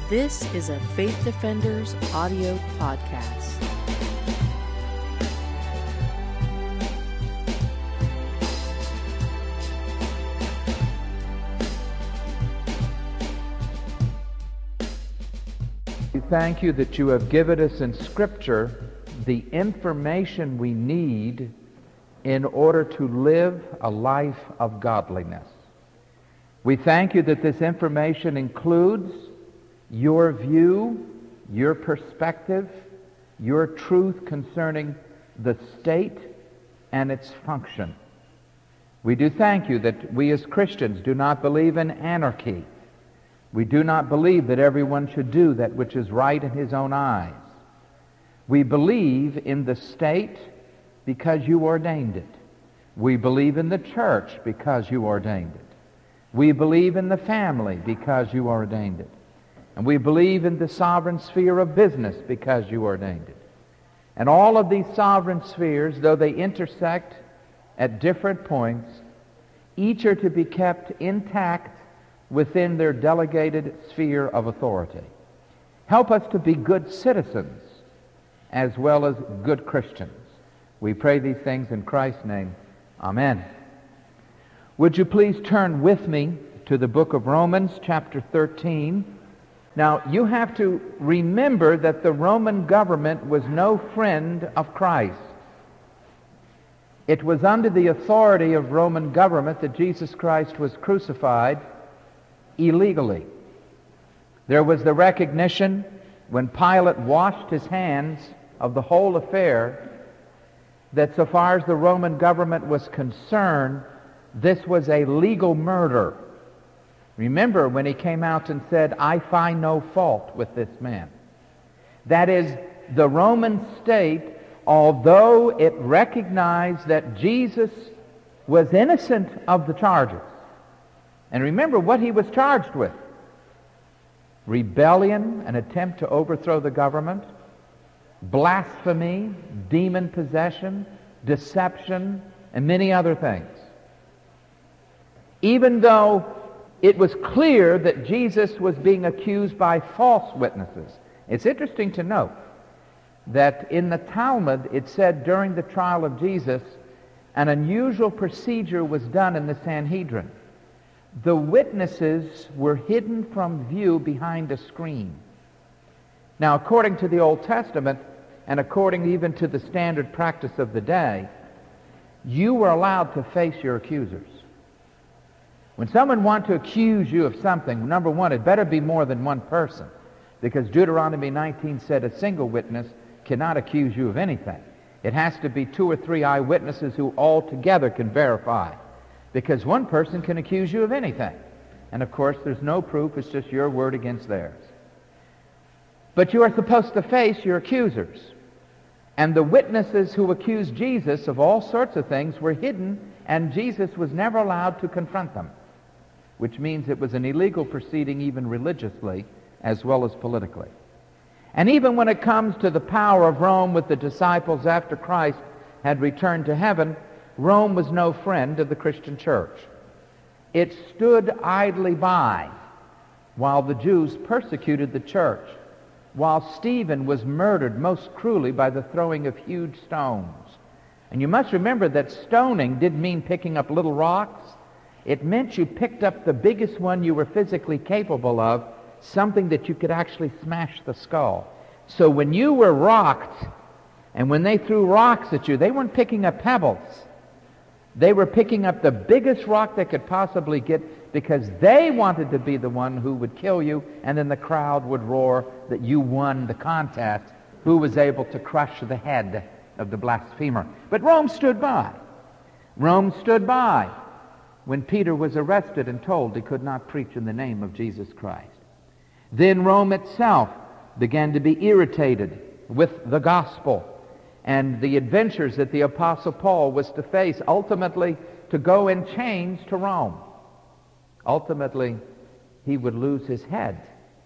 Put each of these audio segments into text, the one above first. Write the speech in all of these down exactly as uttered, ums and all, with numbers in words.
This is a Faith Defenders audio podcast. We thank you that you have given us in Scripture the information we need in order to live a life of godliness. We thank you that this information includes your view, your perspective, your truth concerning the state and its function. We do thank you that we as Christians do not believe in anarchy. We do not believe that everyone should do that which is right in his own eyes. We believe in the state because you ordained it. We believe in the church because you ordained it. We believe in the family because you ordained it. And we believe in the sovereign sphere of business because you ordained it. And all of these sovereign spheres, though they intersect at different points, each are to be kept intact within their delegated sphere of authority. Help us to be good citizens as well as good Christians. We pray these things in Christ's name. Amen. Would you please turn with me to the book of Romans, chapter thirteen. Now, you have to remember that the Roman government was no friend of Christ. It was under the authority of Roman government that Jesus Christ was crucified illegally. There was the recognition when Pilate washed his hands of the whole affair that so far as the Roman government was concerned, this was a legal murder. Remember when he came out and said, I find no fault with this man. That is, the Roman state, although it recognized that Jesus was innocent of the charges, and remember what he was charged with: rebellion, an attempt to overthrow the government, blasphemy, demon possession, deception, and many other things. Even though it was clear that Jesus was being accused by false witnesses. It's interesting to note that in the Talmud it said during the trial of Jesus, an unusual procedure was done in the Sanhedrin. The witnesses were hidden from view behind a screen. Now, according to the Old Testament, and according even to the standard practice of the day, you were allowed to face your accusers. When someone wants to accuse you of something, number one, it better be more than one person, because Deuteronomy nineteen said a single witness cannot accuse you of anything. It has to be two or three eyewitnesses who all together can verify, because one person can accuse you of anything. And of course, there's no proof, it's just your word against theirs. But you are supposed to face your accusers. And the witnesses who accused Jesus of all sorts of things were hidden, and Jesus was never allowed to confront them, which means it was an illegal proceeding even religiously as well as politically. And even when it comes to the power of Rome with the disciples after Christ had returned to heaven, Rome was no friend of the Christian church. It stood idly by while the Jews persecuted the church, while Stephen was murdered most cruelly by the throwing of huge stones. And you must remember that stoning didn't mean picking up little rocks. It meant you picked up the biggest one you were physically capable of, something that you could actually smash the skull. So when you were rocked, and when they threw rocks at you, they weren't picking up pebbles. They were picking up the biggest rock they could possibly get, because they wanted to be the one who would kill you, and then the crowd would roar that you won the contest, who was able to crush the head of the blasphemer. But Rome stood by. Rome stood by when Peter was arrested and told he could not preach in the name of Jesus Christ. Then Rome itself began to be irritated with the gospel and the adventures that the Apostle Paul was to face, ultimately to go in chains to Rome. Ultimately, he would lose his head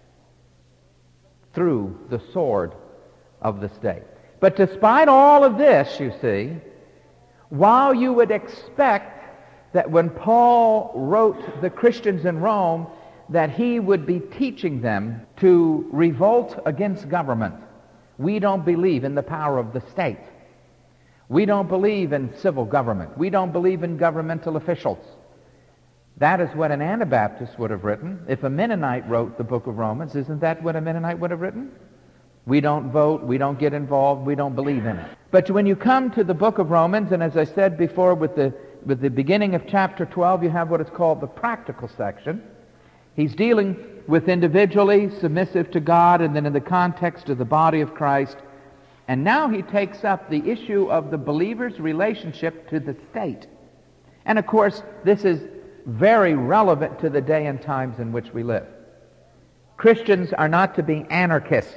through the sword of the state. But despite all of this, you see, while you would expect that when Paul wrote the Christians in Rome that he would be teaching them to revolt against government. We don't believe in the power of the state. We don't believe in civil government. We don't believe in governmental officials. That is what an Anabaptist would have written. If a Mennonite wrote the book of Romans, isn't that what a Mennonite would have written? We don't vote, we don't get involved, we don't believe in it. But when you come to the book of Romans, and as I said before, with the, with the beginning of chapter twelve, you have what is called the practical section. He's dealing with individually submissive to God, and then in the context of the body of Christ. And now he takes up the issue of the believer's relationship to the state. And of course, this is very relevant to the day and times in which we live. Christians are not to be anarchists.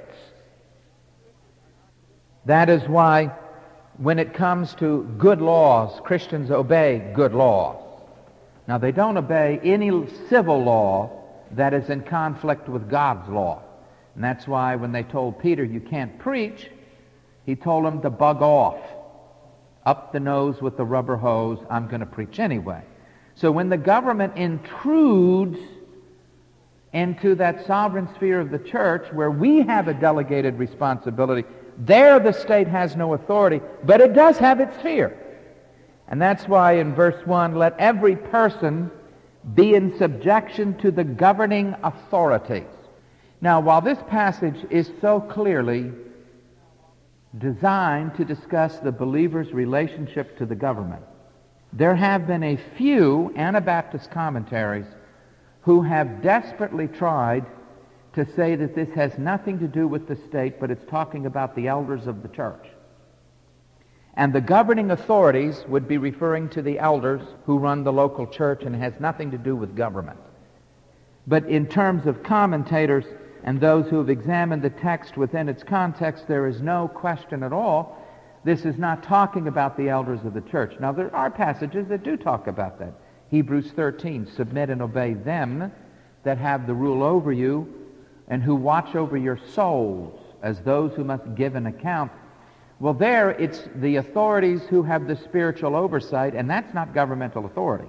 That is why when it comes to good laws, Christians obey good laws. Now, they don't obey any civil law that is in conflict with God's law. And that's why when they told Peter, you can't preach, he told him to bug off. Up the nose with the rubber hose, I'm going to preach anyway. So when the government intrudes into that sovereign sphere of the church where we have a delegated responsibility, there the state has no authority, but it does have its sphere. And that's why in verse one, let every person be in subjection to the governing authorities. Now, while this passage is so clearly designed to discuss the believer's relationship to the government, there have been a few Anabaptist commentaries who have desperately tried to say that this has nothing to do with the state, but it's talking about the elders of the church. And the governing authorities would be referring to the elders who run the local church, and has nothing to do with government. But in terms of commentators and those who have examined the text within its context, there is no question at all. This is not talking about the elders of the church. Now, there are passages that do talk about that. Hebrews thirteen, submit and obey them that have the rule over you and who watch over your souls as those who must give an account. Well, there it's the authorities who have the spiritual oversight, and that's not governmental authority.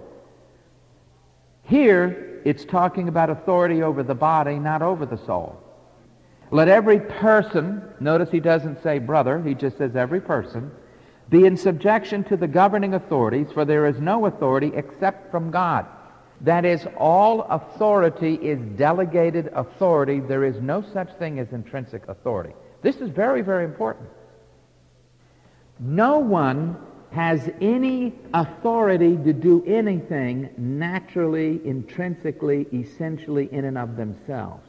Here, it's talking about authority over the body, not over the soul. Let every person, notice he doesn't say brother, he just says every person, be in subjection to the governing authorities, for there is no authority except from God. That is, all authority is delegated authority. There is no such thing as intrinsic authority. This is very, very important. No one has any authority to do anything naturally, intrinsically, essentially in and of themselves.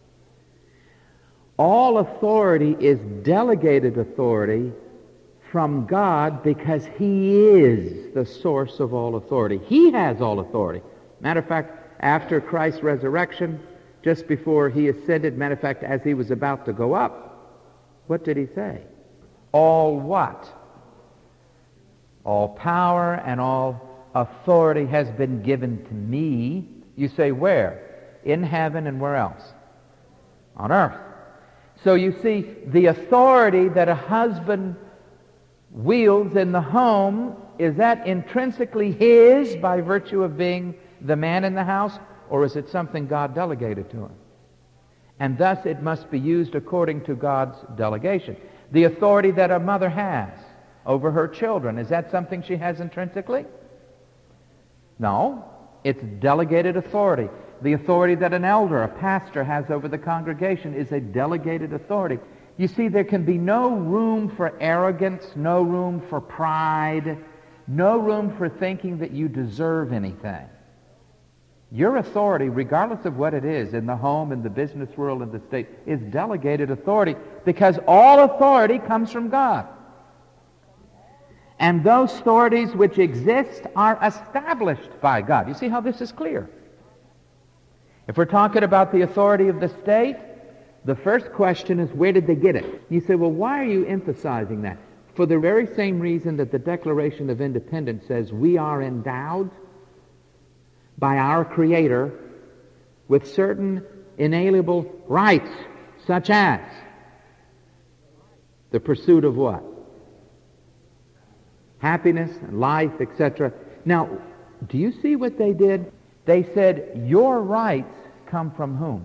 All authority is delegated authority from God because He is the source of all authority. He has all authority. Matter of fact, after Christ's resurrection, just before He ascended, matter of fact, as He was about to go up, what did He say? All what? All power and all authority has been given to me. You say where? In heaven, and where else? On earth. So you see, the authority that a husband wields in the home, is that intrinsically his by virtue of being the man in the house, or is it something God delegated to him? And thus it must be used according to God's delegation. The authority that a mother has over her children, is that something she has intrinsically? No, it's delegated authority. The authority that an elder, a pastor, has over the congregation is a delegated authority. You see, there can be no room for arrogance, no room for pride, no room for thinking that you deserve anything. Your authority, regardless of what it is, in the home, in the business world, in the state, is delegated authority, because all authority comes from God. And those authorities which exist are established by God. You see how this is clear? If we're talking about the authority of the state, the first question is, where did they get it? You say, well, why are you emphasizing that? For the very same reason that the Declaration of Independence says we are endowed by our Creator with certain inalienable rights, such as the pursuit of what? Happiness, life, et cetera. Now, do you see what they did? They said, your rights come from whom?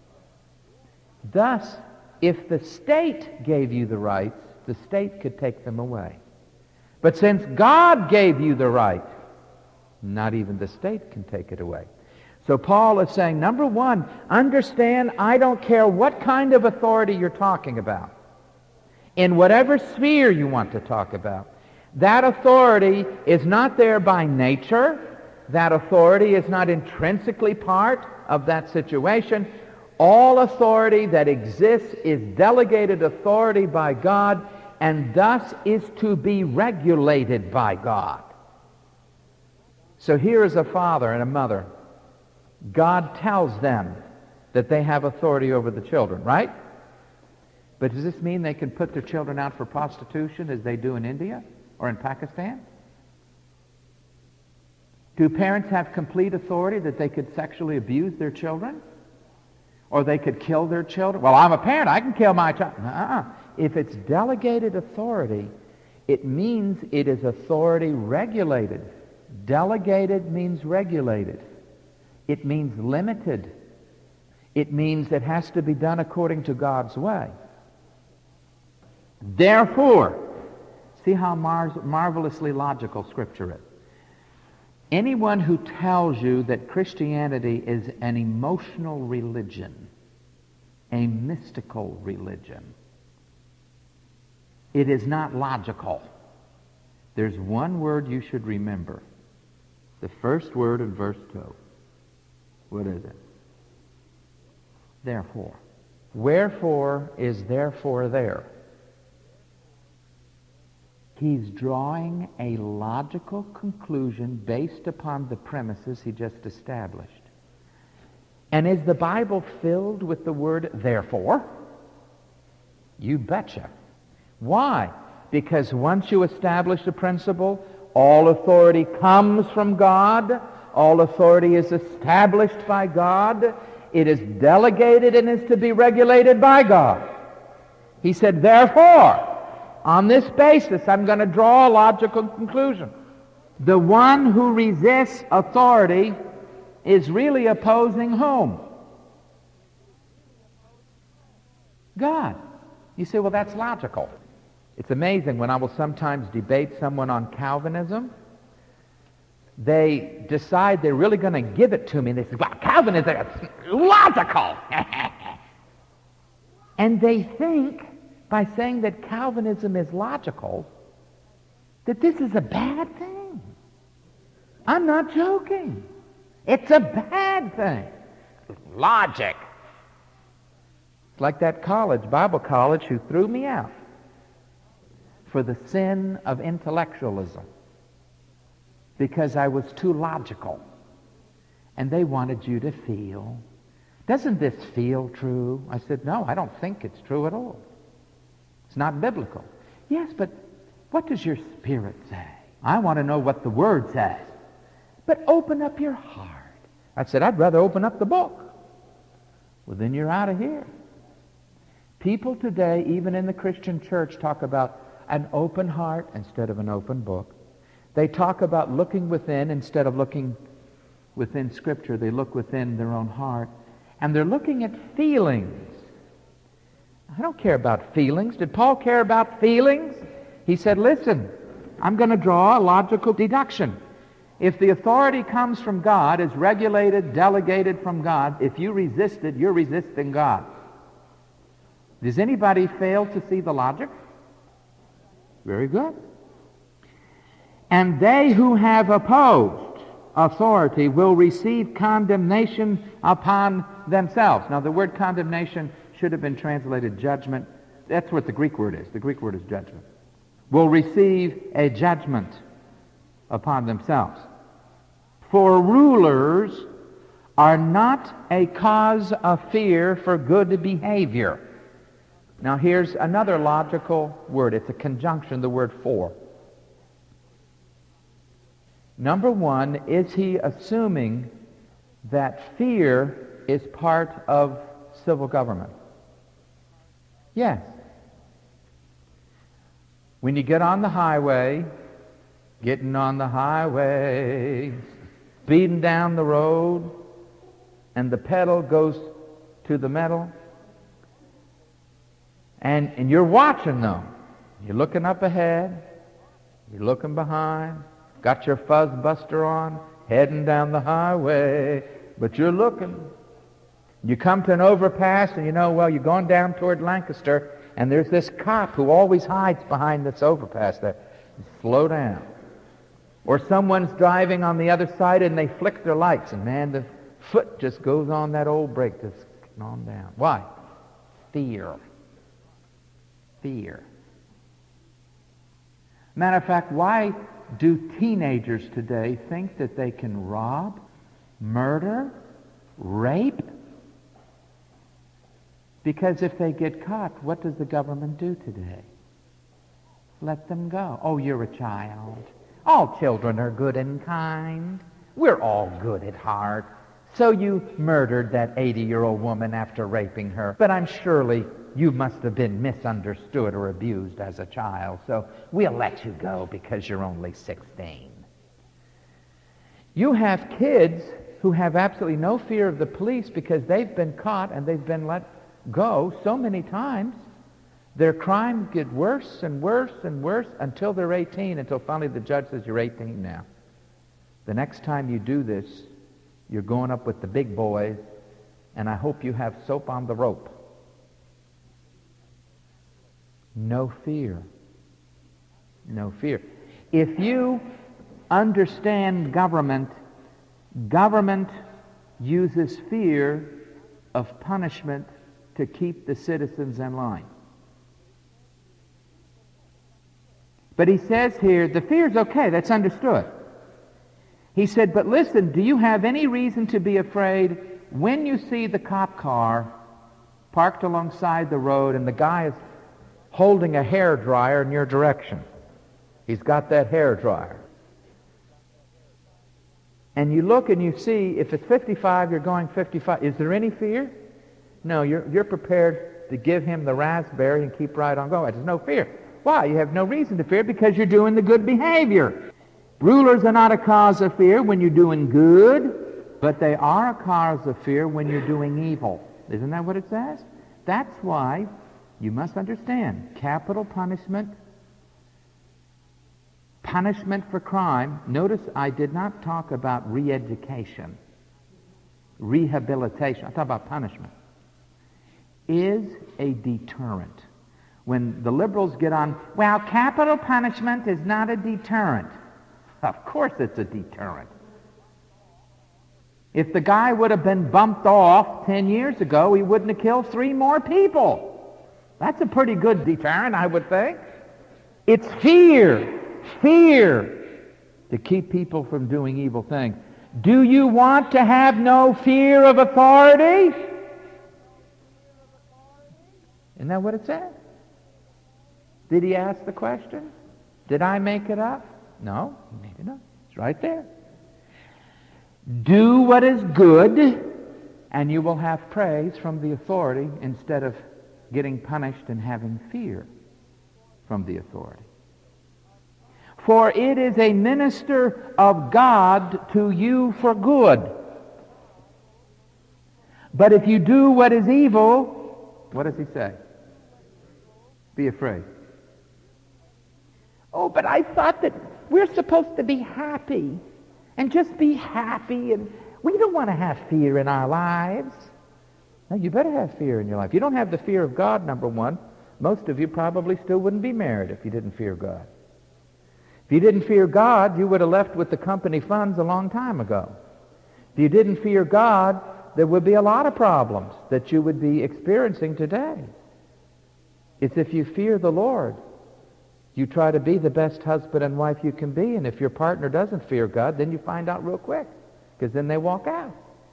Thus, if the state gave you the rights, the state could take them away. But since God gave you the right, not even the state can take it away. So Paul is saying, number one, understand I don't care what kind of authority you're talking about. In whatever sphere you want to talk about, that authority is not there by nature. That authority is not intrinsically part of that situation. All authority that exists is delegated authority by God, and thus is to be regulated by God. So here is a father and a mother. God tells them that they have authority over the children, right? But does this mean they can put their children out for prostitution as they do in India or in Pakistan? Do parents have complete authority that they could sexually abuse their children? Or they could kill their children? Well, I'm a parent, I can kill my child. Uh-uh. If it's delegated authority, it means it is authority regulated. Delegated means regulated. It means limited. It means it has to be done according to God's way. Therefore, see how mar- marvelously logical Scripture is. Anyone who tells you that Christianity is an emotional religion, a mystical religion, it is not logical. There's one word you should remember. The first word in verse two. What is it? Therefore. Wherefore is therefore there? He's drawing a logical conclusion based upon the premises he just established. And is the Bible filled with the word therefore? You betcha. Why? Because once you establish a principle, all authority comes from God. All authority is established by God. It is delegated and is to be regulated by God. He said, therefore, on this basis, I'm going to draw a logical conclusion. The one who resists authority is really opposing whom? God. You say, well, that's logical. It's amazing when I will sometimes debate someone on Calvinism. They decide they're really going to give it to me, and they say, well, Calvinism is logical. And they think, by saying that Calvinism is logical, that this is a bad thing. I'm not joking. It's a bad thing. Logic. It's like that college, Bible college, who threw me out for the sin of intellectualism because I was too logical. And they wanted you to feel. Doesn't this feel true? I said, no, I don't think it's true at all. It's not biblical. Yes, but what does your spirit say? I want to know what the Word says. But open up your heart. I said, I'd rather open up the book. Well, then you're out of here. People today, even in the Christian church, talk about an open heart instead of an open book. They talk about looking within instead of looking within Scripture. They look within their own heart. And they're looking at feelings. I don't care about feelings. Did Paul care about feelings? He said, listen, I'm going to draw a logical deduction. If the authority comes from God, is regulated, delegated from God, if you resist it, you're resisting God. Does anybody fail to see the logic? Very good. And they who have opposed authority will receive condemnation upon themselves. Now, the word condemnation should have been translated judgment. That's what the Greek word is. The Greek word is judgment. Will receive a judgment upon themselves. For rulers are not a cause of fear for good behavior. Now here's another logical word. It's a conjunction, the word for. Number one, is he assuming that fear is part of civil government? Yes. When you get on the highway, getting on the highway, speeding down the road, and the pedal goes to the metal, and, and you're watching them. You're looking up ahead, you're looking behind, got your fuzz buster on, heading down the highway, but you're looking. You come to an overpass and you know, well, you're going down toward Lancaster, and there's this cop who always hides behind this overpass there. Slow down. Or someone's driving on the other side and they flick their lights, and man, the foot just goes on that old brake, just on down. Why? Fear. Fear. Matter of fact, why do teenagers today think that they can rob, murder, rape? Because if they get caught, what does the government do today? Let them go. Oh, you're a child. All children are good and kind. We're all good at heart. So you murdered that eighty-year-old woman after raping her, but I'm surely you must have been misunderstood or abused as a child, so we'll let you go because you're only sixteen. You have kids who have absolutely no fear of the police because they've been caught and they've been let go so many times. Their crimes get worse and worse and worse until they're eighteen, until finally the judge says, you're eighteen now. The next time you do this, you're going up with the big boys, and I hope you have soap on the rope. No fear. No fear. If you understand government, government uses fear of punishment to keep the citizens in line. But he says here, the fear's okay, that's understood. He said, but listen, do you have any reason to be afraid when you see the cop car parked alongside the road and the guy is holding a hair dryer in your direction? He's got that hair dryer. And you look and you see, if it's fifty-five, you're going fifty-five. Is there any fear? No, you're, you're prepared to give him the raspberry and keep right on going. There's no fear. Why? You have no reason to fear because you're doing the good behavior. Rulers are not a cause of fear when you're doing good, but they are a cause of fear when you're doing evil. Isn't that what it says? That's why you must understand capital punishment, punishment for crime. Notice I did not talk about re-education, rehabilitation. I talk about punishment. Is a deterrent. When the liberals get on, well, capital punishment is not a deterrent. Of course it's a deterrent. If the guy would have been bumped off ten years ago, he wouldn't have killed three more people. That's a pretty good deterrent, I would think. It's fear, fear to keep people from doing evil things. Do you want to have no fear of authority? Isn't that what it says? Did he ask the question? Did I make it up? No, he made it up. It's right there. Do what is good, and you will have praise from the authority instead of getting punished and having fear from the authority. For it is a minister of God to you for good. But if you do what is evil, what does he say? Be afraid. Oh, but I thought that we're supposed to be happy and just be happy, and we don't want to have fear in our lives. No, you better have fear in your life. You don't have the fear of God, number one. Most of you probably still wouldn't be married if you didn't fear God. If you didn't fear God, you would have left with the company funds a long time ago. If you didn't fear God, there would be a lot of problems that you would be experiencing today. It's if you fear the Lord. You try to be the best husband and wife you can be, and if your partner doesn't fear God, then you find out real quick, because then they walk out.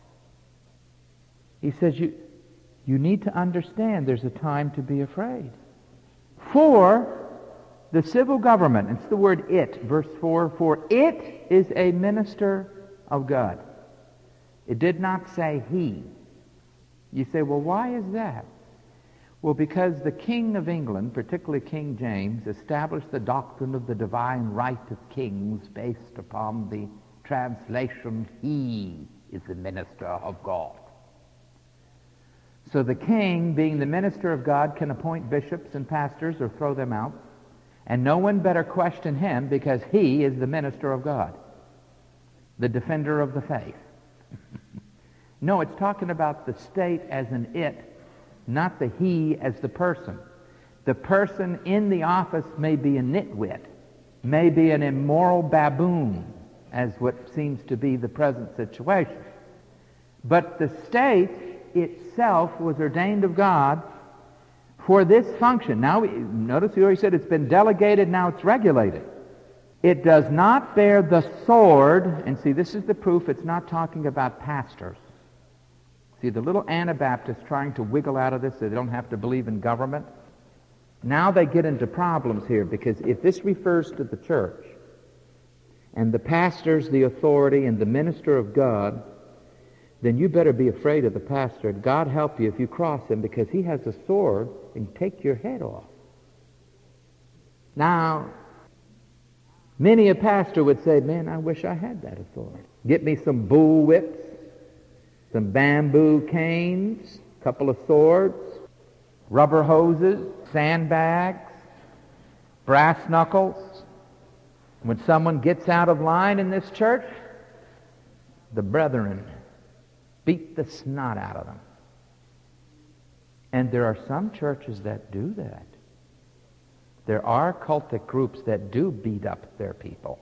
He says you, you need to understand there's a time to be afraid. For the civil government, it's the word it, verse four, for it is a minister of God. It did not say he. You say, well, why is that? Well, because the King of England, particularly King James, established the doctrine of the divine right of kings based upon the translation, he is the minister of God. So the king, being the minister of God, can appoint bishops and pastors or throw them out. And no one better question him because he is the minister of God, the defender of the faith. No, it's talking about the state as an it, not the he as the person. The person in the office may be a nitwit, may be an immoral baboon, as what seems to be the present situation. But the state itself was ordained of God for this function. Now, we, notice we already said it's been delegated, now it's regulated. It does not bear the sword, and see, this is the proof it's not talking about pastors. See, the little Anabaptists trying to wiggle out of this so they don't have to believe in government. Now they get into problems here, because if this refers to the church, and the pastor's the authority and the minister of God, then you better be afraid of the pastor. God help you if you cross him, because he has a sword and take your head off. Now, many a pastor would say, man, I wish I had that authority. Get me some bull whips, some bamboo canes, a couple of swords, rubber hoses, sandbags, brass knuckles. When someone gets out of line in this church, the brethren beat the snot out of them. And there are some churches that do that. There are cultic groups that do beat up their people.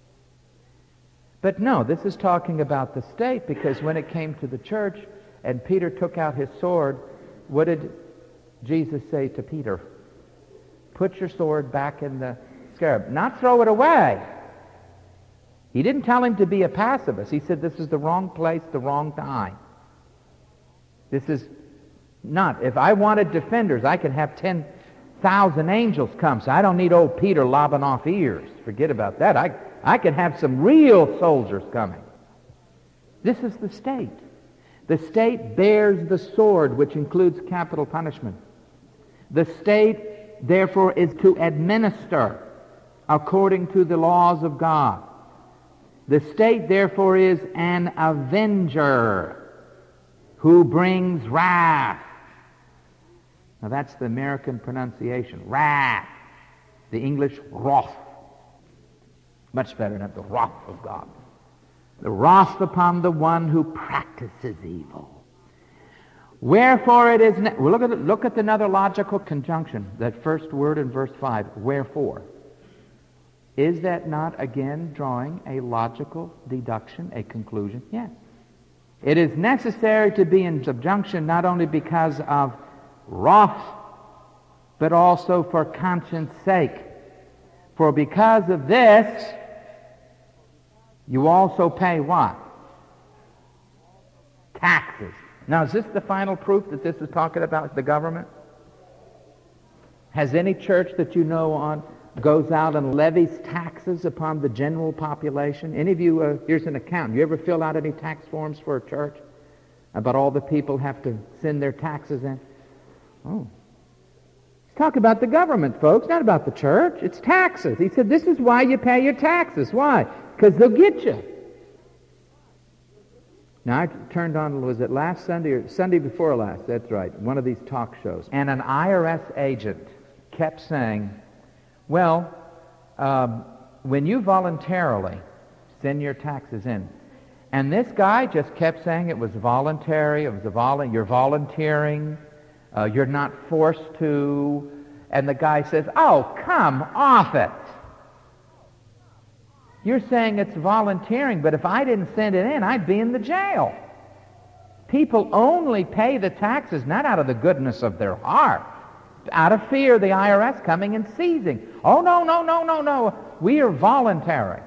But no, this is talking about the state, because when it came to the church and Peter took out his sword, what did Jesus say to Peter? Put your sword back in the scarab. Not throw it away. He didn't tell him to be a pacifist. He said this is the wrong place, the wrong time. This is not. If I wanted defenders, I could have ten thousand angels come. So I don't need old Peter lobbing off ears. Forget about that. I, I could have some real soldiers coming. This is the state. The state bears the sword, which includes capital punishment. The state, therefore, is to administer according to the laws of God. The state, therefore, is an avenger who brings wrath. Now, that's the American pronunciation, wrath. The English, wrath. Much better than the wrath of God. The wrath upon the one who practices evil. Wherefore it is... Ne- well, look at, look at another logical conjunction, that first word in verse five, wherefore. Is that not, again, drawing a logical deduction, a conclusion? Yes. It is necessary to be in subjunction not only because of wrath, but also for conscience sake. For because of this, you also pay what? Taxes. Now, is this the final proof that this is talking about the government? Has any church that you know on goes out and levies taxes upon the general population? Any of you, uh, here's an account. You ever fill out any tax forms for a church about all the people have to send their taxes in? Oh. He's talking about the government, folks, not about the church. It's taxes. He said, this is why you pay your taxes. Why? Because they'll get you. Now, I turned on, was it last Sunday or Sunday before last? That's right, one of these talk shows. And an I R S agent kept saying, well, um, when you voluntarily send your taxes in, and this guy just kept saying it was voluntary, it was a vol- you're volunteering, uh, you're not forced to, and the guy says, oh, come off it. You're saying it's volunteering, but if I didn't send it in, I'd be in the jail. People only pay the taxes not out of the goodness of their heart, out of fear of the I R S coming and seizing. Oh, no, no, no, no, no. We are voluntary.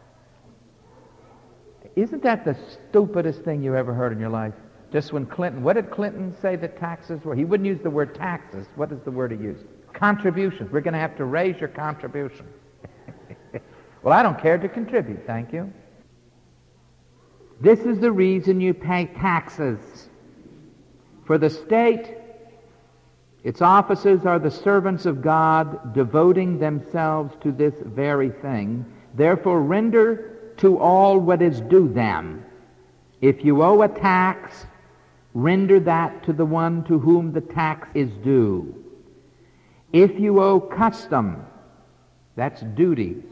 Isn't that the stupidest thing you ever heard in your life? Just when Clinton, what did Clinton say that taxes were? He wouldn't use the word taxes. What is the word he used? Contributions. We're going to have to raise your contribution. Well, I don't care to contribute, thank you. This is the reason you pay taxes. For the state, its officers are the servants of God, devoting themselves to this very thing. Therefore, render to all what is due them. If you owe a tax, render that to the one to whom the tax is due. If you owe custom, that's duties,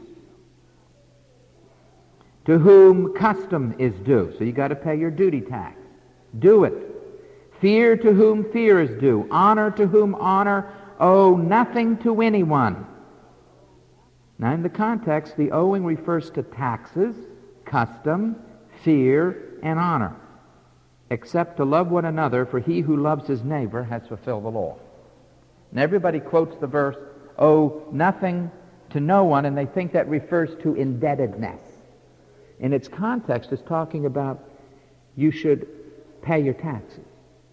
to whom custom is due. So you got to pay your duty tax. Do it. Fear to whom fear is due. Honor to whom honor. Owe nothing to anyone. Now in the context, the owing refers to taxes, custom, fear, and honor, except to love one another, for he who loves his neighbor has fulfilled the law. And everybody quotes the verse, owe nothing to no one, and they think that refers to indebtedness. In its context, it's talking about you should pay your taxes.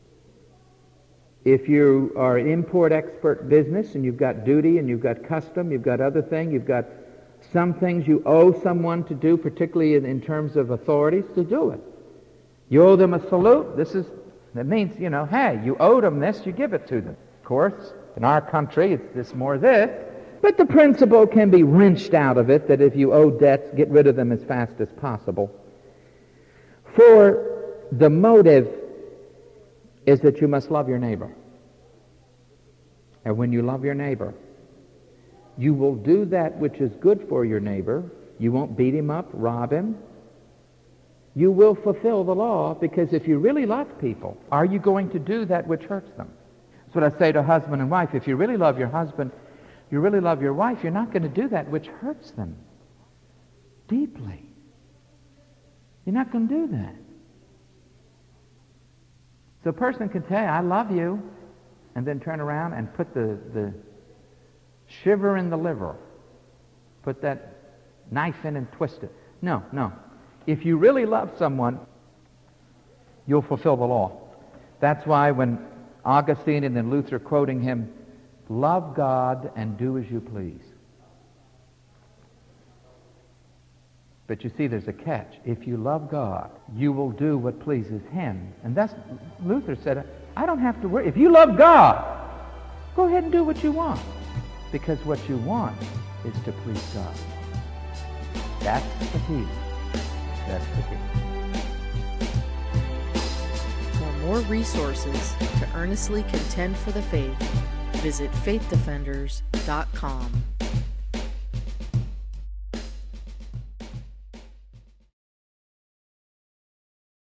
If you are an import-export business and you've got duty and you've got custom, you've got other things, you've got some things you owe someone to do, particularly in, in terms of authorities, to do it. You owe them a salute. This is, that means, you know, hey, you owed them this, you give it to them. Of course, in our country, it's this more this. But the principle can be wrenched out of it that if you owe debts, get rid of them as fast as possible. For the motive is that you must love your neighbor. And when you love your neighbor, you will do that which is good for your neighbor. You won't beat him up, rob him. You will fulfill the law, because if you really love people, are you going to do that which hurts them? That's what I say to husband and wife. If you really love your husband, you really love your wife, you're not going to do that which hurts them deeply. You're not going to do that. So a person can tell you, I love you, and then turn around and put the, the shiver in the liver. Put that knife in and twist it. No, no. If you really love someone, you'll fulfill the law. That's why when Augustine and then Luther quoting him, love God and do as you please. But you see, there's a catch. If you love God, you will do what pleases him. And that's, Luther said, I don't have to worry. If you love God, go ahead and do what you want. Because what you want is to please God. That's the key. That's the key. For more resources to earnestly contend for the faith, visit faith defenders dot com.